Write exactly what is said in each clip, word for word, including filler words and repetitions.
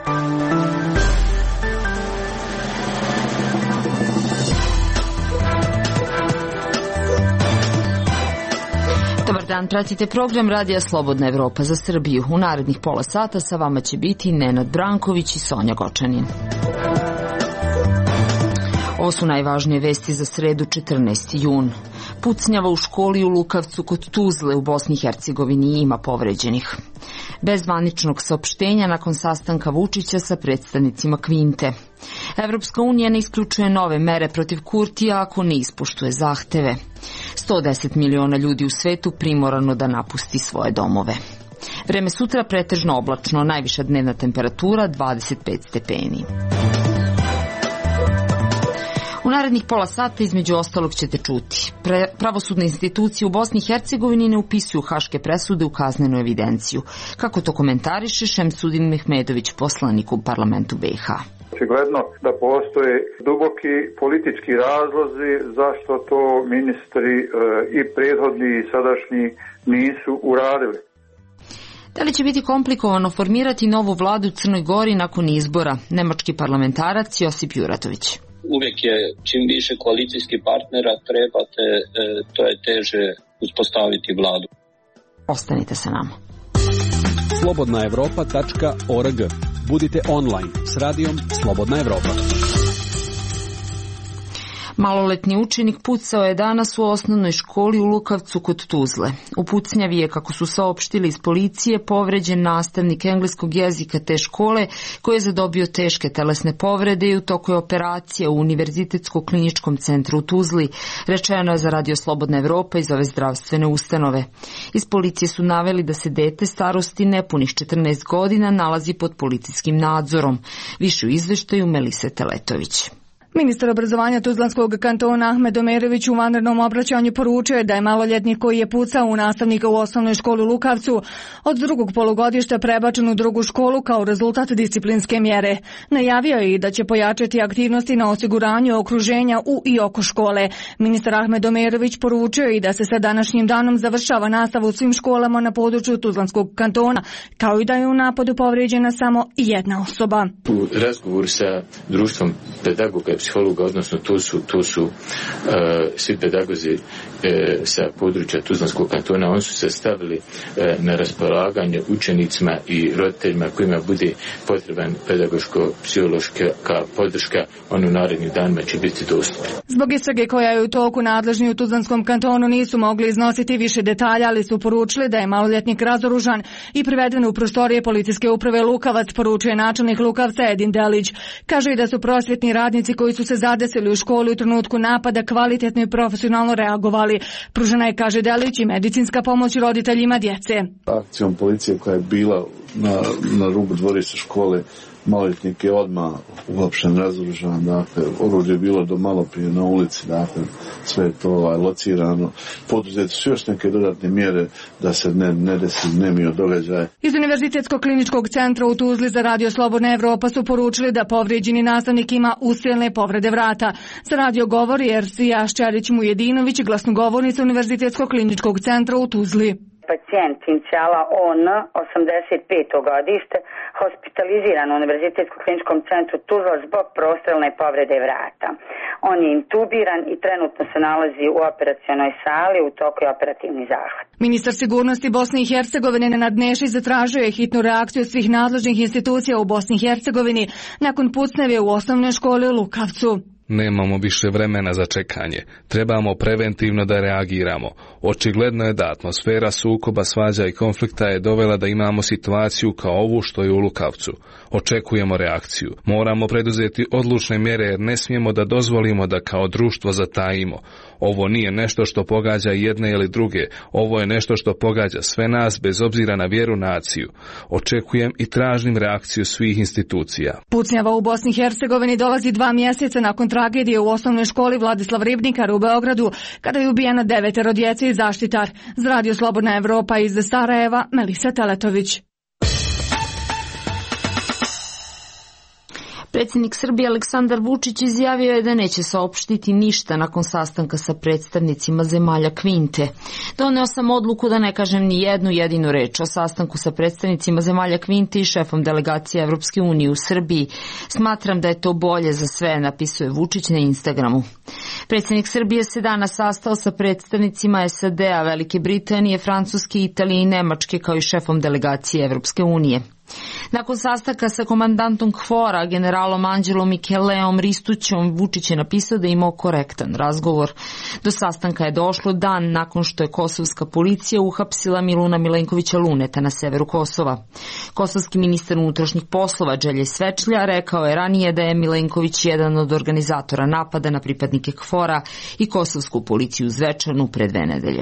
Dobar dan, pratite program Radija Slobodna Evropa za Srbiju. U narednih pola sata sa vama će biti Nenad Branković i Sonja Gočanin. Ovo su najvažnije vesti za sredu četrnaesti jun. Pucnjava u školi u Lukavcu kod Tuzle u Bosni i Hercegovini, ima povređenih. Bez zvaničnog saopštenja nakon sastanka Vučića sa predstavnicima Kvinte. Evropska unija ne isključuje nove mere protiv Kurtija ako ne ispoštuje zahteve. sto deset miliona ljudi u svetu primorano da napusti svoje domove. Vreme sutra pretežno oblačno, najviša dnevna temperatura dvadeset pet stepeni. U narednih pola sata između ostalog ćete čuti. Pre, pravosudne institucije u Bosni i Hercegovini ne upisuju haške presude u kaznenu evidenciju. Kako to komentariše Šemsudin Mehmedović, poslanik u parlamentu B iH? Očigledno da postoje duboki politički razlozi zašto to ministri e, i prethodni i sadašnji nisu uradili. Da li će biti komplikovano formirati novu vladu u Crnoj Gori nakon izbora? Nemački parlamentarac Josip Juratović. Uvijek je čim više koalicijskih partnera trebate, e, to je teže uspostaviti vladu. Ostanite sa nama. slobodna evropa tačka org. Budite online s radijom Slobodna Evropa. Maloletni učenik pucao je danas u osnovnoj školi u Lukavcu kod Tuzle. U pucnjavi je, kako su saopštili iz policije, povređen nastavnik engleskog jezika te škole koji je zadobio teške telesne povrede i u toku je operacija u Univerzitetsko-kliničkom centru u Tuzli, rečeno je za Radio Slobodna Evropa iz ove zdravstvene ustanove. Iz policije su naveli da se dete starosti nepunih četrnaest godina nalazi pod policijskim nadzorom. Više u izveštaju Melise Teletović. Ministar obrazovanja Tuzlanskog kantona Ahmed Omerović u vanrednom obraćanju poručuje da je maloljetnik koji je pucao u nastavnika u osnovnoj školi u Lukavcu od drugog polugodišta prebačen u drugu školu kao rezultat disciplinske mjere. Najavio je i da će pojačati aktivnosti na osiguranju okruženja u i oko škole. Ministar Ahmed Omerović poručuje i da se sa današnjim danom završava nastava u svim školama na području Tuzlanskog kantona, kao i da je u napadu povrijeđena samo jedna osoba. U razgovoru sa društvom pedagoga psihologa, odnosno tu su, tu su uh, svi pedagozi uh, sa područja Tuzlanskog kantona, oni su se stavili uh, na raspolaganje učenicima i roditeljima kojima bude potreban pedagoško-psihološka podrška, on u narednim danima će biti dostupna. Zbog istrage koja je u toku, nadležni u Tuzlanskom kantonu nisu mogli iznositi više detalja, ali su poručili da je maloljetnik razoružan i priveden u prostorije policijske uprave Lukavac, poručuje načelnik Lukavca Edin Delić. Kaže i da su prosvjetni radnici koji su se zadesili u školi u trenutku napada kvalitetno i profesionalno reagovali. Pružena je, kaže Delić, i medicinska pomoć roditeljima djece. Akcijom policije koja je bila na, na rubu dvorišta škole, maloljetnik je odmah uopšten, razoružan, dakle, oružje je bilo do malo prije na ulici, dakle, sve je to ovaj, locirano. Poduzeti su još neke dodatne mjere da se ne, ne desi nemio događaj. Iz Univerzitetskog kliničkog centra u Tuzli za Radio Slobodna Evropa su poručili da povrijeđeni nastavnik ima usilne povrede vrata. Za radio govori Ersija Šćerić-Mujedinović, glasnogovornica Univerzitetskog kliničkog centra u Tuzli. Pacijent inicijala O N, osamdeset peto godište, hospitaliziran u Univerzitetskom kliničkom centru Tuzla zbog prostrelne povrede vrata. On je intubiran i trenutno se nalazi u operacionoj sali, u toku je operativni zahvat. Ministar sigurnosti Bosne i Hercegovine Nenad Nešić zatražio je hitnu reakciju svih nadležnih institucija u Bosni i Hercegovini nakon pucnjave u osnovnoj školi u Lukavcu. Nemamo više vremena za čekanje. Trebamo preventivno da reagiramo. Očigledno je da atmosfera sukoba, svađa i konflikta je dovela da imamo situaciju kao ovu što je u Lukavcu. Očekujemo reakciju. Moramo preduzeti odlučne mjere jer ne smijemo da dozvolimo da kao društvo zatajimo. Ovo nije nešto što pogađa jedne ili druge. Ovo je nešto što pogađa sve nas bez obzira na vjeru, naciju. Očekujem i tražim reakciju svih institucija. Pucnjava u Bosni i Hercegovini dolazi dva mjeseca nakon tragedije u osnovnoj školi Vladislav Ribnikar u Beogradu, kada je ubijeno devetero djece i zaštitar. Za Radio Slobodna Evropa iz Sarajeva, Melisa Teletović. Predsjednik Srbije Aleksandar Vučić izjavio je da neće saopštiti ništa nakon sastanka sa predstavnicima zemalja Kvinte. Doneo sam odluku da ne kažem ni jednu jedinu reč o sastanku sa predstavnicima zemalja Kvinte i šefom delegacije Evropske unije u Srbiji. Smatram da je to bolje za sve, napisuje Vučić na Instagramu. Predsjednik Srbije se danas sastao sa predstavnicima S A D-a, Velike Britanije, Francuske, Italije i Nemačke kao i šefom delegacije Evropske unije. Nakon sastanka sa komandantom KFOR-a, generalom Anđelom Micheleom Ristućom, Vučić je napisao da je imao korektan razgovor. Do sastanka je došlo dan nakon što je kosovska policija uhapsila Miluna Milenkovića Luneta na severu Kosova. Kosovski ministar unutrašnjih poslova Đelje Svečlja rekao je ranije da je Milenković jedan od organizatora napada na pripadnike KFOR-a i kosovsku policiju u Zvečanu pre dve nedelje.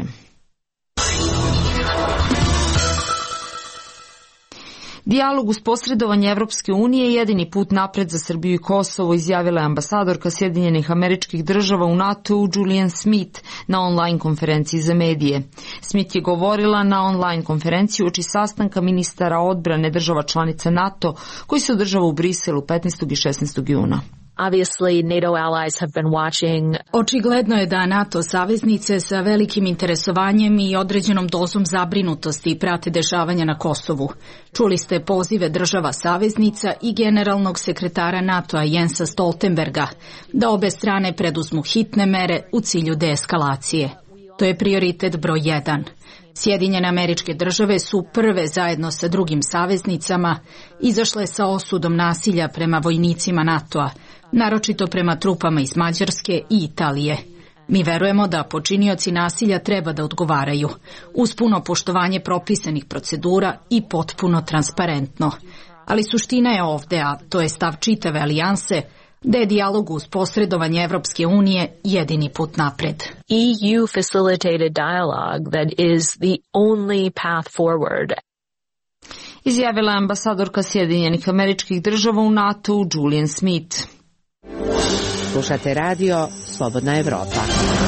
Dijalog uz posredovanje Evropske unije je jedini put napred za Srbiju i Kosovo, izjavila je ambasadorka Sjedinjenih Američkih Država u NATO-u Julian Smith na online konferenciji za medije. Smith je govorila na online konferenciji uoči sastanka ministara odbrane država članica NATO koji se održava u Briselu petnaestog i šesnaestog juna. Obviously, NATO allies have been watching. Očigledno je da NATO saveznice sa velikim interesovanjem i određenom dozom zabrinutosti prate dešavanja na Kosovu. Čuli ste pozive država saveznica i generalnog sekretara NATO-a Jensa Stoltenberga da obe strane preduzmu hitne mere u cilju deeskalacije. To je prioritet broj jedan. Sjedinjene Američke Države su prve zajedno sa drugim saveznicama izašle sa osudom nasilja prema vojnicima NATO-a, naročito prema trupama iz Mađarske i Italije. Mi verujemo da počinioci nasilja treba da odgovaraju, uz puno poštovanje propisanih procedura i potpuno transparentno. Ali suština je ovde, a to je stav čitave alijanse, da je dijalog uz posredovanje Evropske unije jedini put napred. E U facilitated dialogue that is the only path forward. Izjavila je ambasadorka Sjedinjenih Američkih Država u NATO-u Julian Smith. Slušate radio Slobodna Evropa.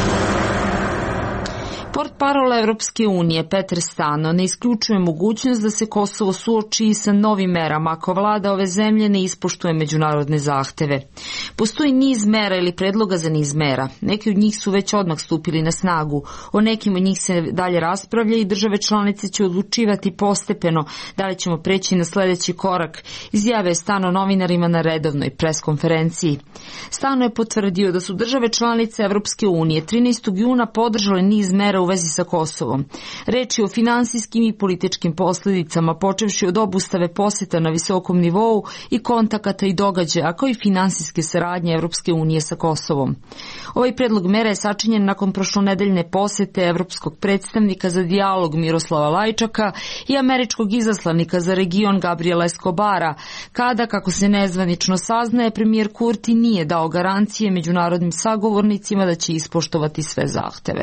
Portparol Evropske unije Peter Stano ne isključuje mogućnost da se Kosovo suoči sa novim merama ako vlada ove zemlje ne ispoštuje međunarodne zahteve. Postoji niz mera ili predloga za niz mera. Neki od njih su već odmah stupili na snagu. O nekim od njih se dalje raspravlja i države članice će odlučivati postepeno da li ćemo preći na sljedeći korak, izjave Stano novinarima na redovnoj preskonferenciji. Stano je potvrdio da su države članice Evropske unije trinaestog juna podržale niz mera u vezi sa Kosovom. Reč je o finansijskim i političkim posljedicama, počevši od obustave posjeta na visokom nivou i kontakata i događaja, kao i finansijske saradnje Evropske unije sa Kosovom. Ovaj predlog mera je sačinjen nakon prošlonedeljne posjete evropskog predstavnika za dijalog Miroslava Lajčaka i američkog izaslanika za region Gabriela Escobara, kada, kako se nezvanično saznaje, premijer Kurti nije dao garancije međunarodnim sagovornicima da će ispoštovati sve zahteve.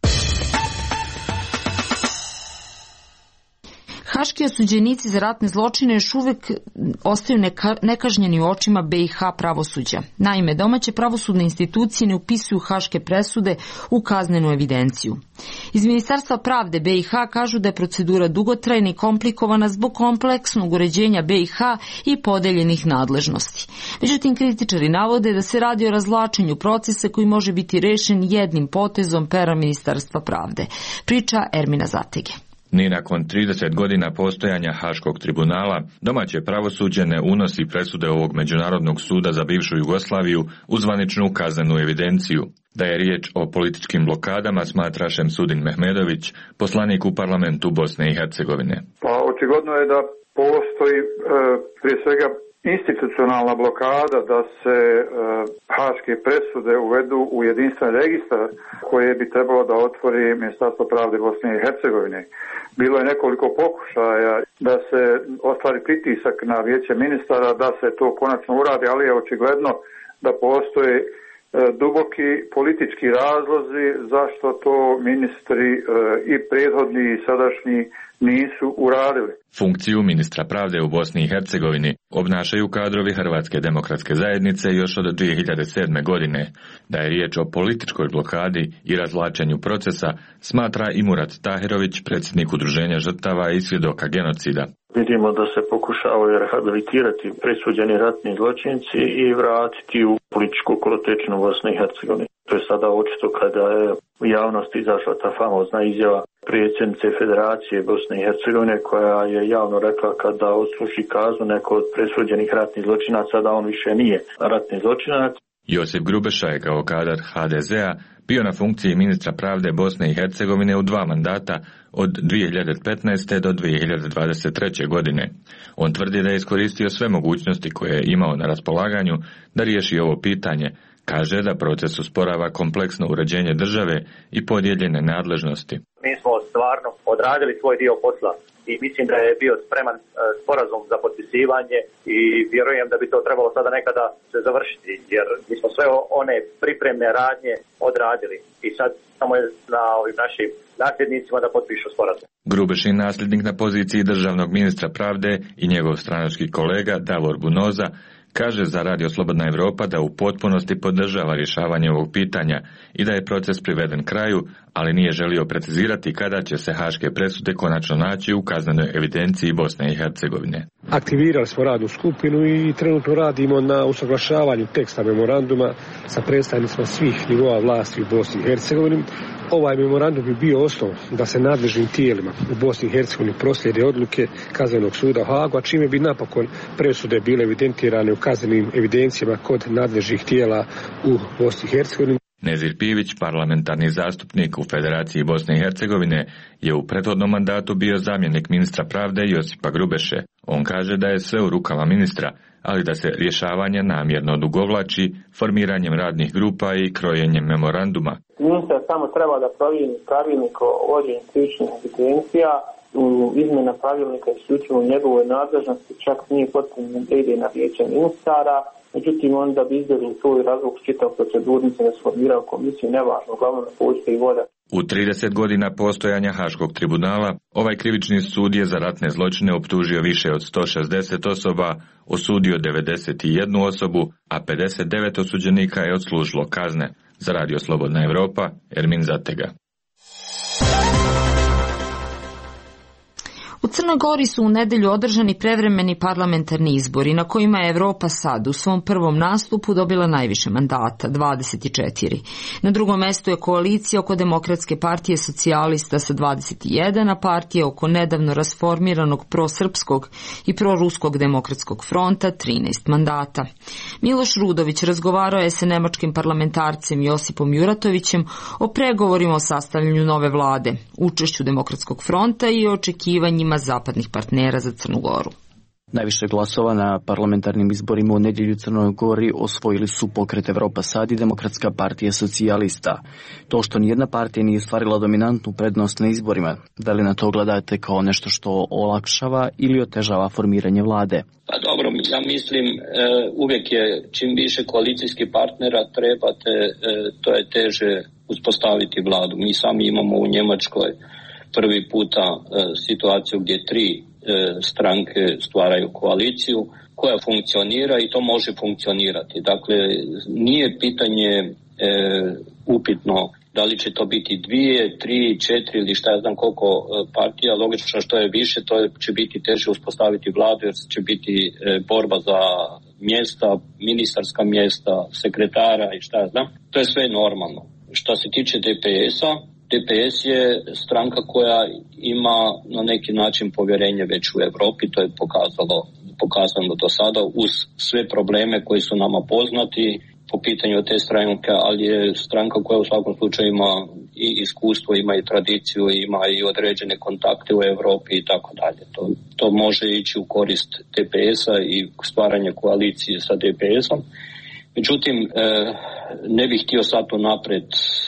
Haški osuđenici za ratne zločine još uvek ostaju neka, nekažnjeni u očima B i H pravosuđa. Naime, domaće pravosudne institucije ne upisuju haške presude u kaznenu evidenciju. Iz Ministarstva pravde B i H kažu da je procedura dugotrajna i komplikovana zbog kompleksnog uređenja B i H i podeljenih nadležnosti. Međutim, kritičari navode da se radi o razvlačenju procesa koji može biti rešen jednim potezom pera Ministarstva pravde. Priča Ermina Zatege. Ni nakon trideset godina postojanja Haškog tribunala, domaće pravosuđe ne unosi presude ovog Međunarodnog suda za bivšu Jugoslaviju u zvaničnu kaznenu evidenciju. Da je riječ o političkim blokadama, smatra Šemsudin Mehmedović, poslanik u parlamentu Bosne i Hercegovine. Pa očigledno je da postoji e, prije svega institucionalna blokada da se e, haške presude uvedu u jedinstven registar koje bi trebalo da otvori Ministarstvo pravde Bosne i Hercegovine. Bilo je nekoliko pokušaja da se ostvari pritisak na vijeće ministara da se to konačno uradi, ali je očigledno da postoje e, duboki politički razlozi zašto to ministri e, i prethodni i sadašnji nisu uradili. Funkciju ministra pravde u Bosni i Hercegovini obnašaju kadrovi Hrvatske demokratske zajednice još od dvije hiljade sedme. godine. Da je riječ o političkoj blokadi i razvlačenju procesa, smatra i Murat Tahirović, predsjednik Udruženja žrtava i svjedoka genocida. Vidimo da se pokušavaju rehabilitirati presuđeni ratni zločinci i vratiti u političku kolotečnu Bosne i Hercegovine. To je sada očito kada je u javnosti izašla ta famozna izjava predsjednice Federacije Bosne i Hercegovine koja je javno rekla kada odsluži kaznu neko od presuđenih ratnih zločinaca da on više nije ratni zločinac. Josip Grubeša je kao kadar ha de zea bio na funkciji ministra pravde Bosne i Hercegovine u dva mandata od dvije hiljade petnaeste. do dvije hiljade dvadeset treće. godine. On tvrdi da je iskoristio sve mogućnosti koje je imao na raspolaganju da riješi ovo pitanje. Kaže da proces usporava kompleksno uređenje države i podijeljene nadležnosti. Mi smo stvarno odradili svoj dio posla i mislim da je bio spreman sporazum za potpisivanje i vjerujem da bi to trebalo sada nekada se završiti, jer mi smo sve one pripremne radnje odradili i sad samo je na ovim našim nasljednicima da potpišu sporazum. Grubešin, nasljednik na poziciji državnog ministra pravde, i njegov stranački kolega Davor Bunoza kaže za Radio Slobodna Evropa da u potpunosti podržava rješavanje ovog pitanja i da je proces priveden kraju, ali nije želio precizirati kada će se haške presude konačno naći u kaznenoj evidenciji Bosne i Hercegovine. Aktivirali smo radnu skupinu i trenutno radimo na usaglašavanju teksta memoranduma sa predstavnicima svih nivoa vlasti u Bosni i Hercegovini. Ovaj memorandum bi bio osnov da se nadležnim tijelima u Bosni i Hercegovini proslijede odluke Kaznenog suda u Hagu, a čime bi napokon presude bile evidentirane u kaznenim evidencijama kod nadležnih tijela u Bosni i Hercegovini. Nezir Pivić, parlamentarni zastupnik u Federaciji Bosne i Hercegovine, je u prethodnom mandatu bio zamjenik ministra pravde Josipa Grubeše. On kaže da je sve u rukama ministra, ali da se rješavanje namjerno odugovlači formiranjem radnih grupa i krojenjem memoranduma. Ministar samo treba da provjeri pravilnik o vođenju krivičnih evidencija, u izmjena pravilnika isključivo u njegovoj nadležnosti, čak nije potrebno da ide na vijeće ministara. Međutim, onda bi izbjegli svoj razlog čitav procedurni se ne sformirao komisiju, nevažno, uglavnom da postoji volja. U trideset godina postojanja Haškog tribunala, ovaj krivični sud je za ratne zločine optužio više od sto šezdeset osoba, osudio devedeset jednu osobu, a pedeset devet osuđenika je odslužilo kazne. Za Radio Slobodna Evropa, Ermin Zatega. U Crnoj Gori su u nedjelju održani prevremeni parlamentarni izbori na kojima je Evropa sad u svom prvom nastupu dobila najviše mandata, dvadeset četiri. Na drugom mjestu je koalicija oko Demokratske partije socijalista sa dvadeset jedan, a partija oko nedavno rasformiranog prosrpskog i proruskog demokratskog fronta trinaest mandata. Miloš Rudović razgovarao je sa nemačkim parlamentarcem Josipom Juratovićem o pregovorima o sastavljanju nove vlade, učešću Demokratskog fronta i očekivanjima zapadnih partnera za Crnu Goru. Najviše glasova na parlamentarnim izborima u nedjelju u Crnoj Gori osvojili su Pokret Evropa Sad i Demokratska partija socijalista. To što nijedna partija nije ostvarila dominantnu prednost na izborima, da li na to gledate kao nešto što olakšava ili otežava formiranje vlade? Pa dobro, ja mislim uvijek je čim više koalicijskih partnera trebate, to je teže uspostaviti vladu. Mi sami imamo u Njemačkoj prvi puta situaciju gdje tri stranke stvaraju koaliciju koja funkcionira i to može funkcionirati. Dakle, nije pitanje e, upitno da li će to biti dvije, tri, četiri ili šta ja znam koliko partija. Logično što je više, to će biti teže uspostaviti vladu jer će biti e, borba za mjesta, ministarska mjesta, sekretara i šta ja znam. To je sve normalno. Što se tiče de pe es-a, de pe es je stranka koja ima na neki način povjerenje već u Europi, to je pokazalo, pokazano do sada uz sve probleme koji su nama poznati po pitanju te stranke, ali je stranka koja u svakom slučaju ima i iskustvo, ima i tradiciju, ima i određene kontakte u Europi i tako dalje. To, to može ići u korist de pe es-a i stvaranje koalicije sa de pe es-om. Međutim, ne bih htio sad unaprijed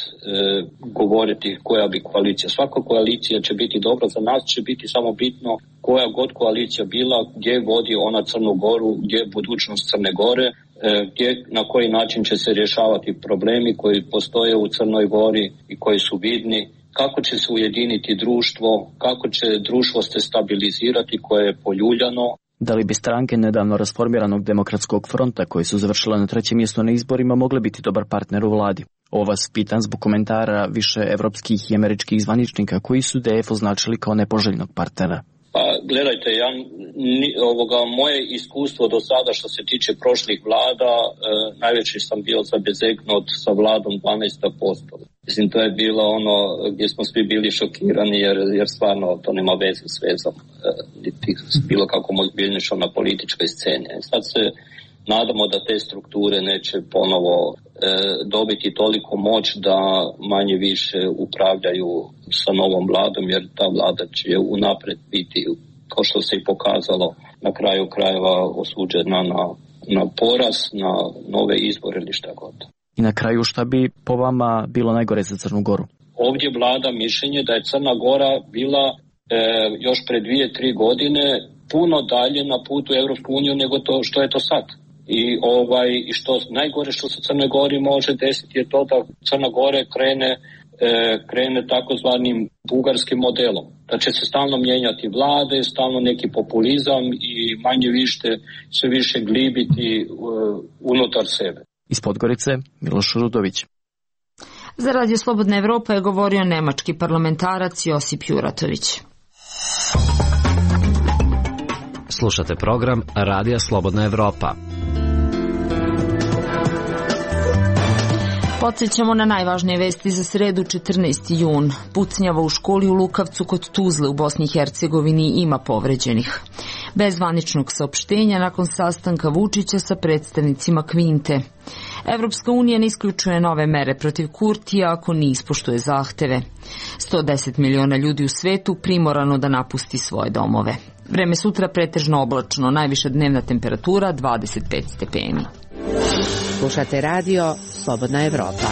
govoriti koja bi koalicija. Svaka koalicija će biti dobra, za nas će biti samo bitno koja god koalicija bila, gdje vodi ona Crnu Goru, gdje je budućnost Crne Gore, gdje, na koji način će se rješavati problemi koji postoje u Crnoj Gori i koji su vidni, kako će se ujediniti društvo, kako će društvo se stabilizirati koje je poljuljano. Da li bi stranke nedavno rasformiranog Demokratskog fronta koji su završile na trećem mjestu na izborima mogle biti dobar partner u vladi? Ovo vas pitan zbog komentara više evropskih i američkih zvaničnika koji su de ef označili kao nepoželjnog partnera. Pa gledajte, ja, ovoga, moje iskustvo do sada što se tiče prošlih vlada, e, najveći sam bio zabezegnut sa vladom dvanaest posto. Mislim, to je bilo ono gdje smo svi bili šokirani jer, jer stvarno to nema veze s vezom, e, niti bilo kako ozbiljnišo na političkoj sceni. Sad se nadamo da te strukture neće ponovo e, dobiti toliko moć da manje više upravljaju sa novom vladom, jer ta vlada će unaprijed biti, kao što se i pokazalo, na kraju krajeva osuđena na, na poraz, na nove izbore ili šta god. I na kraju šta bi po vama bilo najgore za Crnu Goru? Ovdje vlada mišljenje da je Crna Gora bila e, još pre dvije, tri godine puno dalje na putu u Europsku uniju nego to što je to sad. I ovaj i što najgore što se Crnoj Gori može desiti je to da Crna Gore krene e, krene takozvanim bugarskim modelom. Da će se stalno mijenjati vlade, stalno neki populizam i manje više sve više glibiti e, unutar sebe. Iz Podgorice Miloš Rudović. Za Radio Slobodna Evropa je govorio nemački parlamentarac Josip Juratović. Slušate program Radija Slobodna Evropa. Podsjećamo na najvažnije vesti za sredu četrnaesti jun. Pucnjava u školi u Lukavcu kod Tuzle u Bosni i Hercegovini ima povređenih. Bez zvaničnog saopštenja nakon sastanka Vučića sa predstavnicima Kvinte. Evropska unija ne isključuje nove mere protiv Kurtija ako ne ispoštuje zahteve. sto deset miliona ljudi u svetu primorano da napusti svoje domove. Vreme sutra pretežno oblačno, najviša dnevna temperatura dvadeset pet stepeni. Slušate radio Slobodna Evropa.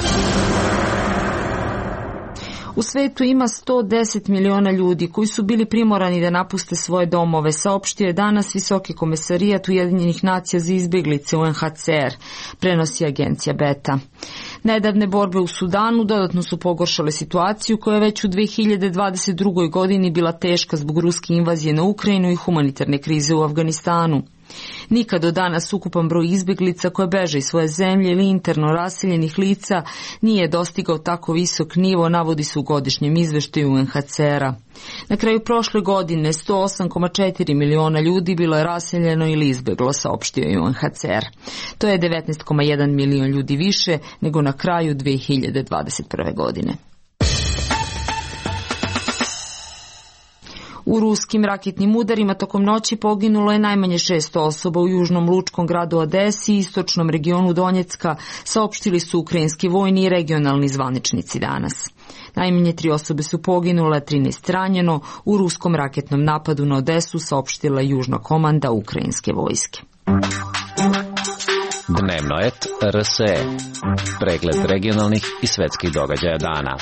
U svetu ima sto deset miliona ljudi koji su bili primorani da napuste svoje domove, saopštio je danas Visoki komesarijat Ujedinjenih nacija za izbjeglice U N H C R, prenosi agencija Beta. Nedavne borbe u Sudanu dodatno su pogoršale situaciju koja je već u dve hiljade dvadeset drugoj godini bila teška zbog ruske invazije na Ukrajinu i humanitarne krize u Afganistanu. Nikad do danas ukupan broj izbjeglica koje beže iz svoje zemlje ili interno raseljenih lica nije dostigao tako visok nivo, navodi se u godišnjem izveštaju U N H C R-a. Na kraju prošle godine sto osam zarez četiri miliona ljudi bilo je raseljeno ili izbjeglo, saopštio je U N H C R. To je devetnaest zarez jedan milion ljudi više nego na kraju dve hiljade dvadeset prve godine. U ruskim raketnim udarima tokom noći poginulo je najmanje šest osoba u južnom lučkom gradu Odesi i istočnom regionu Donjecka, saopštili su ukrajinski vojni i regionalni zvaničnici danas. Najmanje tri osobe su poginule, trinaest ranjeno u ruskom raketnom napadu na Odesu, saopštila južna komanda ukrajinske vojske. Dnevno et R S E. Pregled regionalnih i svetskih događaja dana.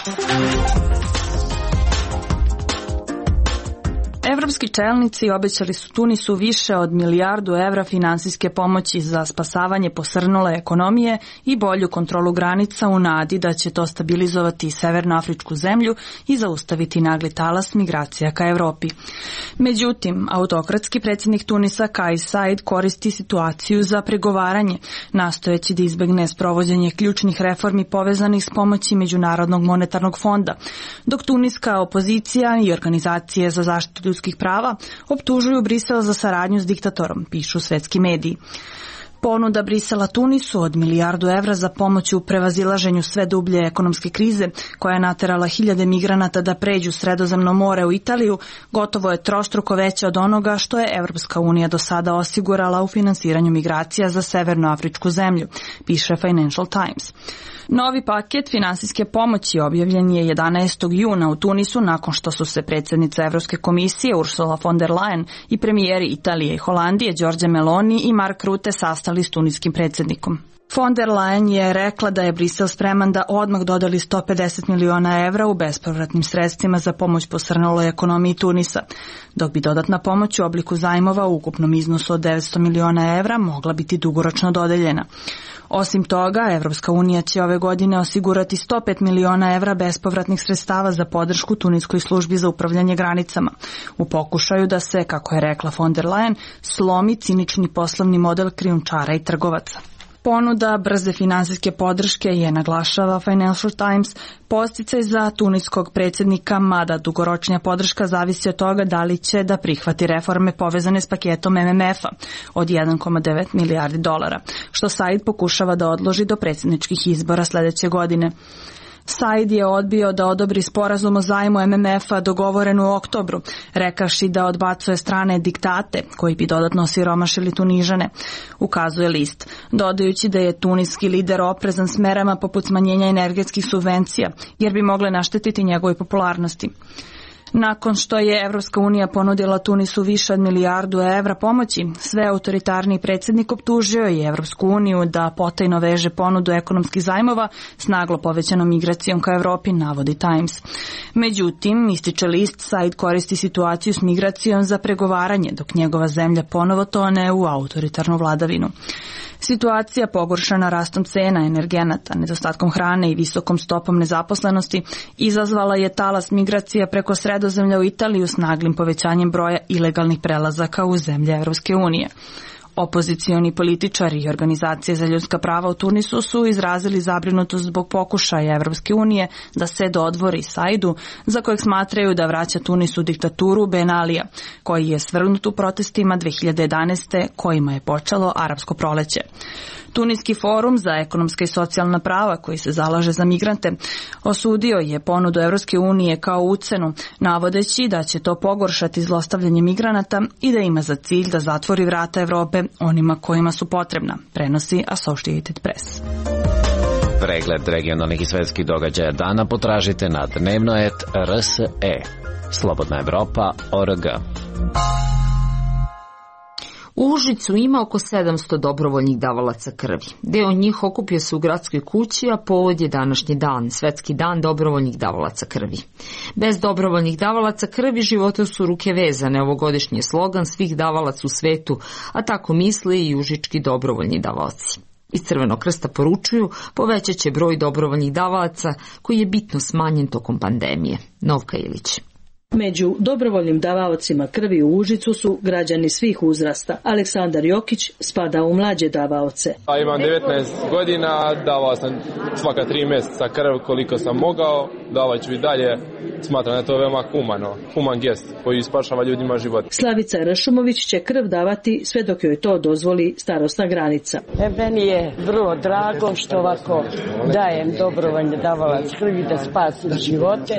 Evropski čelnici obećali su Tunisu više od milijardu evra finansijske pomoći za spasavanje posrnule ekonomije i bolju kontrolu granica u nadi da će to stabilizovati severnoafričku zemlju i zaustaviti nagli talas migracija ka Evropi. Međutim, autokratski predsjednik Tunisa Kais Saied koristi situaciju za pregovaranje, nastojeći da izbegne sprovođenje ključnih reformi povezanih s pomoći Međunarodnog monetarnog fonda, dok tuniska opozicija i organizacije za zaštitu ljudskih prava optužuju Brisel za saradnju s diktatorom, pišu svetski mediji. Ponuda Brisela Tunisu od milijardu evra za pomoć u prevazilaženju sve dublje ekonomske krize, koja je naterala hiljade migranata da pređu Sredozemno more u Italiju, gotovo je trostruko veća od onoga što je Evropska unija do sada osigurala u finansiranju migracija za severnoafričku zemlju, piše Financial Times. Novi paket finansijske pomoći objavljen je jedanaestog juna u Tunisu nakon što su se predsjednica Evropske komisije Ursula von der Leyen i premijeri Italije i Holandije Giorgia Meloni i Mark Rutte sastali s tuniskim predsjednikom. Von der Leyen je rekla da je Brisel spreman da odmah dodali sto pedeset miliona evra u bespovratnim sredstvima za pomoć posrnuloj ekonomiji Tunisa, dok bi dodatna pomoć u obliku zajmova u ukupnom iznosu od devetsto miliona evra mogla biti dugoročno dodeljena. Osim toga, Evropska unija će ove godine osigurati sto pet miliona evra bespovratnih sredstava za podršku tuniskoj službi za upravljanje granicama, u pokušaju da se, kako je rekla von der Leyen, slomi cinični poslovni model krijumčara i trgovaca. Ponuda brze finansijske podrške je, naglašava Financial Times, podsticaj za tuniskog predsjednika, mada dugoročnija podrška zavisi od toga da li će da prihvati reforme povezane s paketom M M F-a od jedan zarez devet milijardi dolara, što Said pokušava da odloži do predsjedničkih izbora sljedeće godine. Said je odbio da odobri sporazum o zajmu M M F-a dogovoren u oktobru, rekavši da odbacuje strane diktate koji bi dodatno osiromašili Tunižane, ukazuje list, dodajući da je tuniski lider oprezan s merama poput smanjenja energetskih subvencija, jer bi mogle naštetiti njegovoj popularnosti. Nakon što je Evropska unija ponudila Tunisu više od milijardu evra pomoći, sve autoritarni predsjednik optužio je Evropsku uniju da potajno veže ponudu ekonomskih zajmova s naglo povećanom migracijom ka Evropi, navodi Times. Međutim, ističe list, Said koristi situaciju s migracijom za pregovaranje, dok njegova zemlja ponovo tone u autoritarnu vladavinu. Situacija pogoršana rastom cena energenata, nedostatkom hrane i visokom stopom nezaposlenosti izazvala je talas migracija preko Sredozemlja u Italiju s naglim povećanjem broja ilegalnih prelazaka u zemlje Evropske unije. Opozicioni političari i organizacije za ljudska prava u Tunisu su izrazili zabrinutost zbog pokušaja Evropske unije da se dodvori Saidu, za kojeg smatraju da vraća Tunisu diktaturu Ben Alija, koji je svrgnut u protestima dve hiljade jedanaeste kojima je počelo arapsko proleće. Tuniski forum za ekonomska i socijalna prava, koji se zalaže za migrante, osudio je ponudu Evropske unije kao ucenu, navodeći da će to pogoršati zlostavljanje migranata i da ima za cilj da zatvori vrata Evrope onima kojima su potrebna, prenosi Associated Press. Pregled regionalnih i svetskih događaja dana potražite na dnevno et r s e. Slobodna Evropa точка org. U Užicu ima oko sedamsto dobrovoljnih davalaca krvi. Deo njih okupio se u gradskoj kući, a povod je današnji dan, Svetski dan dobrovoljnih davalaca krvi. Bez dobrovoljnih davalaca krvi životom su ruke vezane, ovogodišnji je slogan svih davalaca u svetu, a tako misle i užički dobrovoljni davalci. Iz Crvenog krsta poručuju, povećat će broj dobrovoljnih davalaca koji je bitno smanjen tokom pandemije. Novka Ilić. Među dobrovoljnim davaocima krvi u Užicu su građani svih uzrasta. Aleksandar Jokić spada u mlađe davaoce. Ja imam devetnaest godina, davao sam svaka tri mjeseca krv koliko sam mogao, davat ću i dalje. Smatram da je to veoma humano, human gest koji spašava ljudima život. Slavica Rašumović će krv davati sve dok joj to dozvoli starosna granica. E, meni je vrlo drago što ovako dajem dobrovoljni davalac krvi da spasim živote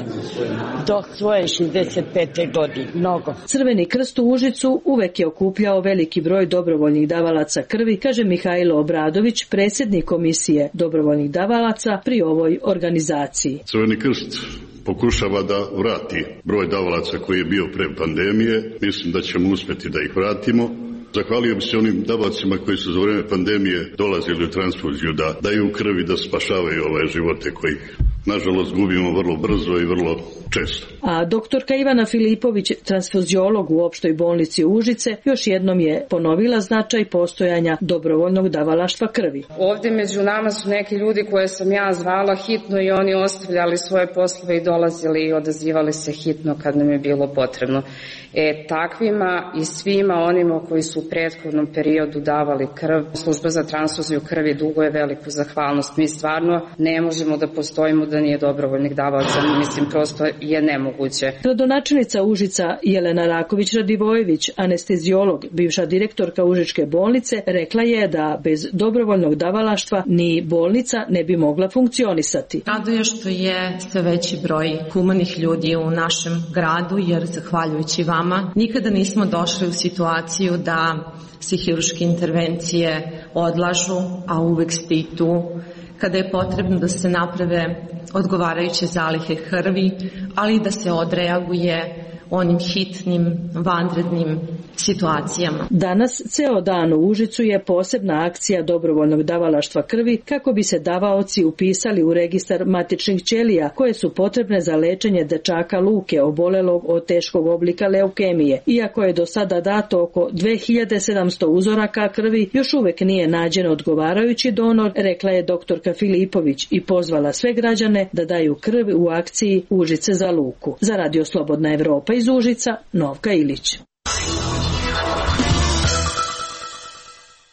do svoje šezdeset pete godine. Mnogo. Crveni krst u Užicu uvek je okupljao veliki broj dobrovoljnih davalaca krvi, kaže Mihajlo Obradović, predsjednik komisije dobrovoljnih davalaca pri ovoj organizaciji. Crveni krst pokušava da vrati broj davalaca koji je bio pre pandemije. Mislim da ćemo uspjeti da ih vratimo. Zahvalio bi se onim davalcima koji su za vrijeme pandemije dolazili u transfuziju da daju krvi, da spašavaju ove živote koji nažalost gubimo vrlo brzo i vrlo često. A doktorka Ivana Filipović, transfuziolog u opštoj bolnici Užice, još jednom je ponovila značaj postojanja dobrovoljnog davalaštva krvi. Ovdje među nama su neki ljudi koje sam ja zvala hitno i oni ostavljali svoje poslove i dolazili i odazivali se hitno kad nam je bilo potrebno. E, takvima i svima onima koji su u prethodnom periodu davali krv, služba za transfuziju krvi duguje veliku zahvalnost. Mi stvarno ne možemo da postojimo da nije dobrovoljnih davalaca, mislim prosto je nemoguće. Gradonačelnica Užica Jelena Raković-Radivojević, anesteziolog, bivša direktorka Užičke bolnice, rekla je da bez dobrovoljnog davalaštva ni bolnica ne bi mogla funkcionisati. Raduje što je sve veći broj humanih ljudi u našem gradu, jer zahvaljujući vama nikada nismo došli u situaciju da se hirurške intervencije odlažu, a uvek ste i tu kada je potrebno da se naprave odgovarajuće zalihe krvi, ali i da se odreaguje onim hitnim, vanrednim situacijama. Danas ceo dan u Užicu je posebna akcija dobrovoljnog davalaštva krvi kako bi se davaoci upisali u registar matičnih ćelija koje su potrebne za lečenje dečaka Luke, obolelog od teškog oblika leukemije. Iako je do sada dato oko dve hiljade sedamsto uzoraka krvi, još uvek nije nađen odgovarajući donor, rekla je doktorka Filipović i pozvala sve građane da daju krv u akciji Užice za Luku. Za Radio Slobodna Evropa iz Užica, Novka Ilić.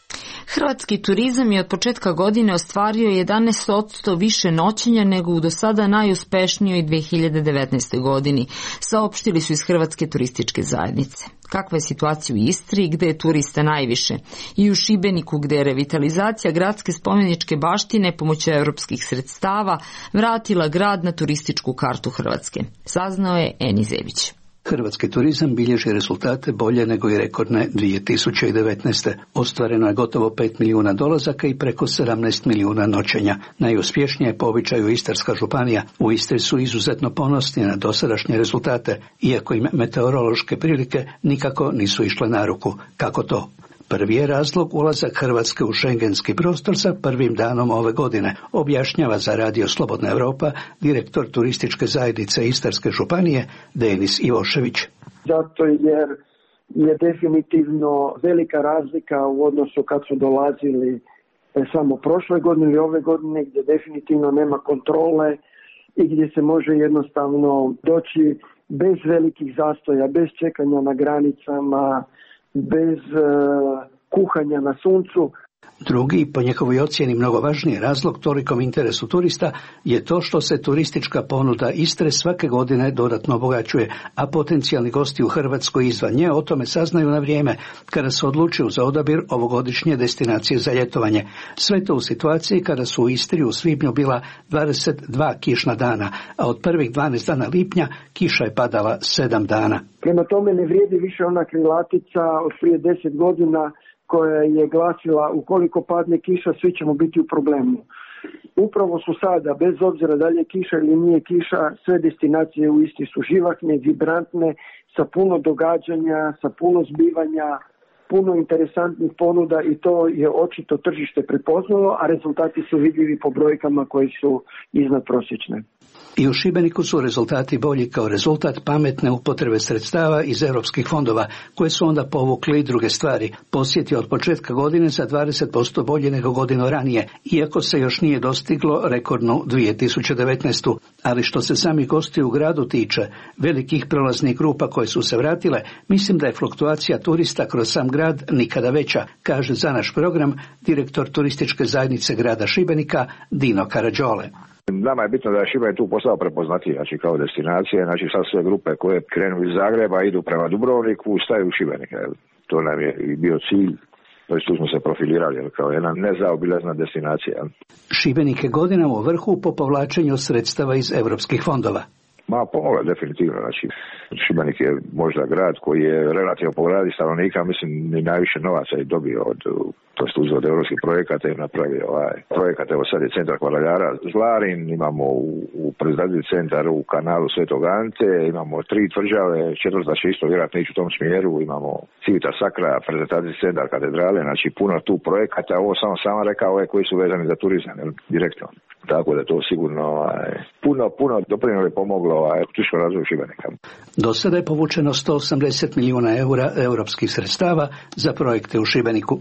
Hrvatski turizam je od početka godine ostvario jedanaest posto više noćenja nego u do sada najuspešnijoj dve hiljade devetnaestoj godini, saopštili su iz Hrvatske turističke zajednice. Kakva je situacija u Istri, gde je turista najviše, i u Šibeniku, gde je revitalizacija gradske spomeničke baštine pomoću evropskih sredstava vratila grad na turističku kartu Hrvatske, saznao je Eni Zebić. Hrvatski turizam bilježi rezultate bolje nego i rekordne dvije tisuće devetnaeste. Ostvareno je gotovo pet milijuna dolazaka i preko sedamnaest milijuna noćenja. Najuspješnija je po običaju Istarska županija. U Istri su izuzetno ponosni na dosadašnje rezultate, iako im meteorološke prilike nikako nisu išle na ruku. Kako to? Prvi je razlog ulazak Hrvatske u šengenski prostor sa prvim danom ove godine, objašnjava za Radio Slobodna Europa direktor turističke zajednice Istarske županije Denis Ivošević. Zato jer je definitivno velika razlika u odnosu kad su dolazili samo prošle godine ili ove godine, gdje definitivno nema kontrole i gdje se može jednostavno doći bez velikih zastoja, bez čekanja na granicama, bez uh, kuhanja na suncu. Drugi, po njihovoj ocjeni mnogo važniji razlog tolikom interesu turista je to što se turistička ponuda Istre svake godine dodatno obogaćuje, a potencijalni gosti u Hrvatskoj izvan nje o tome saznaju na vrijeme kada se odlučuju za odabir ovogodišnje destinacije za ljetovanje. Sve to u situaciji kada su u Istri u svibnju bila dvadeset dva kišna dana, a od prvih dvanaest dana lipnja kiša je padala sedam dana. Prema tome ne vrijedi više ona krilatica od prije deset godina koja je glasila ukoliko padne kiša svi ćemo biti u problemu. Upravo su sada, bez obzira da li je kiša ili nije kiša, sve destinacije u Istri su živahne, vibrantne, sa puno događanja, sa puno zbivanja, puno interesantnih ponuda i to je očito tržište prepoznalo, a rezultati su vidljivi po brojkama koje su iznad prosječne. I u Šibeniku su rezultati bolji kao rezultat pametne upotrebe sredstava iz europskih fondova, koje su onda povukli i druge stvari. Posjet je od početka godine za dvadeset posto bolje nego godinu ranije, iako se još nije dostiglo rekordnu dvije tisuće devetnaestu. Ali što se sami gosti u gradu tiče, velikih prolaznih grupa koje su se vratile, mislim da je fluktuacija turista kroz sam grad nikada veća, kaže za naš program direktor turističke zajednice grada Šibenika Dino Karadžole. Nama je bitno da je Šibenik tu postao prepoznatiji, znači kao destinacije, znači sad sve grupe koje krenu iz Zagreba, idu prema Dubrovniku, staju u Šibenik. To nam je i bio cilj, znači tu smo se profilirali kao jedna nezaobilazna destinacija. Šibenik je godinama u vrhu po povlačenju sredstava iz europskih fondova. Ma pomogla definitivno, znači Šibenik je možda grad koji je relativno po gradi stanovnika, mislim i najviše novaca je dobio od, to jest uz od europskih projekata i napravio ovaj projekat, evo sad je centar Kvadraljara Zlarin, imamo u, u prezradili centar u kanalu Svetog Ante, imamo tri tvrđave, četvrta će isto vjerojatno ići u tom smjeru, imamo Civita Sacra, prezentacijski centar katedrale, znači puno tu projekata, ovo samo sam rekao ove koji su vezani za turizam, direktno. Tako da to sigurno aj, puno, puno doprinjeno je pomoglo turističkom razvoju Šibenika. Do sada je povučeno sto osamdeset milijuna eura europskih sredstava za projekte u Šibeniku.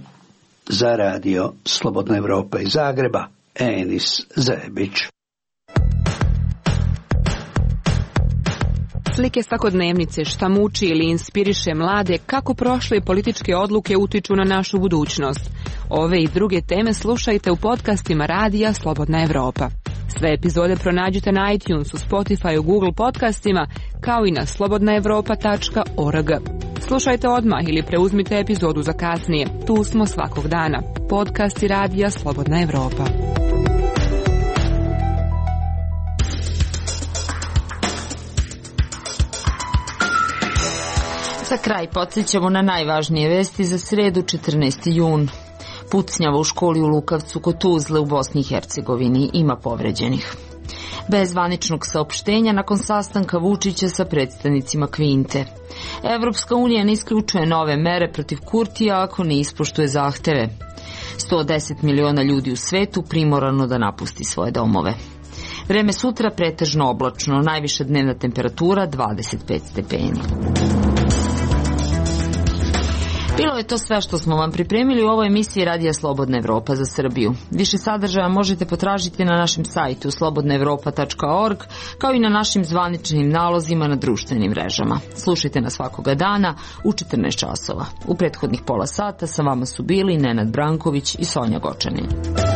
Za Radio Slobodna Evropa iz Zagreba, Enis Zebić. Slike svakodnevnice šta muči ili inspiriše mlade, kako prošle političke odluke utiču na našu budućnost. Ove i druge teme slušajte u podcastima Radija Slobodna Evropa. Sve epizode pronađite na iTunesu, Spotifyu, Google podcastima, kao i na slobodna evropa tačka org. Slušajte odmah ili preuzmite epizodu za kasnije. Tu smo svakog dana. Podcasti Radija Slobodna Evropa. Za kraj podsjećamo na najvažnije vesti za sredu četrnaesti jun. Pucnjava u školi u Lukavcu kod Tuzle u Bosni i Hercegovini, ima povređenih. Bez zvaničnog saopštenja nakon sastanka Vučića sa predstavnicima Kvinte. Evropska unija ne isključuje nove mere protiv Kurtija ako ne ispoštuje zahteve. sto deset miliona ljudi u svetu primorano da napusti svoje domove. Vreme sutra pretežno oblačno, najviša dnevna temperatura dvadeset pet stepeni. Bilo je to sve što smo vam pripremili u ovoj emisiji Radija Slobodna Evropa za Srbiju. Više sadržaja možete potražiti na našem sajtu slobodna evropa tačka org, kao i na našim zvaničnim nalozima na društvenim mrežama. Slušajte nas svakoga dana u četrnaest časova. U prethodnih pola sata sa vama su bili Nenad Branković i Sonja Gočanin.